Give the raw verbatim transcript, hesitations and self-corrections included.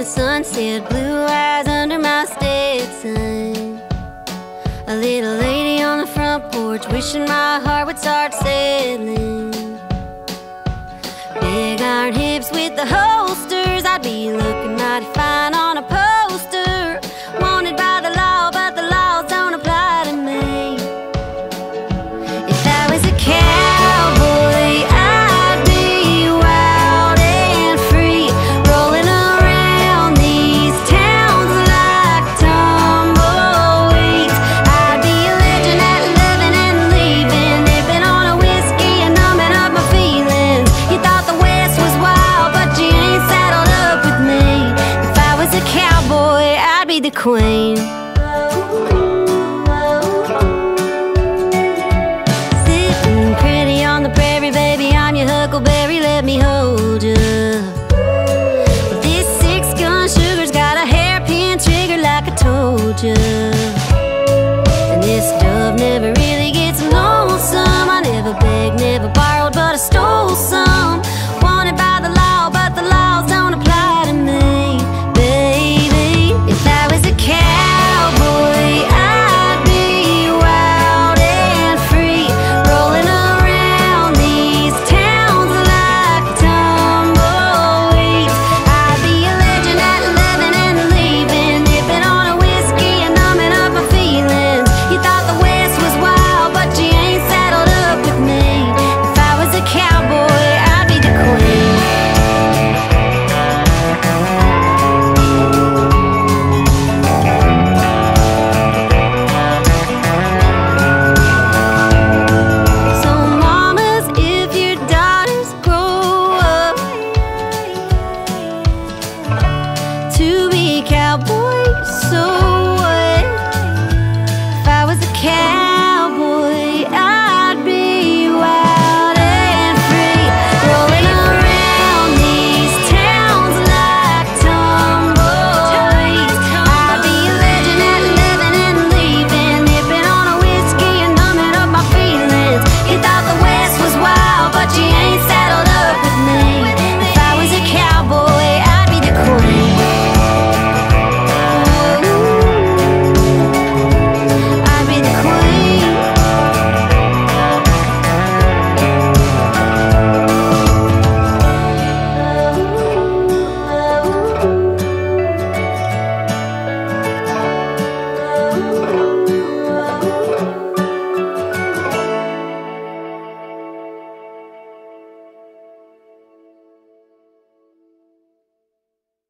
sunset, blue eyes under my Stetson. A little lady on the front porch, wishing my heart would start settling. Big iron hips with the holsters, I'd be looking mighty fine on a poster. Wanted by the law, but the laws don't apply to me. If I was a cowboy, I'd be wild and free, rolling around these towns like tumbleweeds. I'd be a legend at loving and leaving, nipping on a whiskey and numbing up my feelings. You thought the West was wild, but you ain't saddled up with me. If I was a cowboy, I'd be the queen.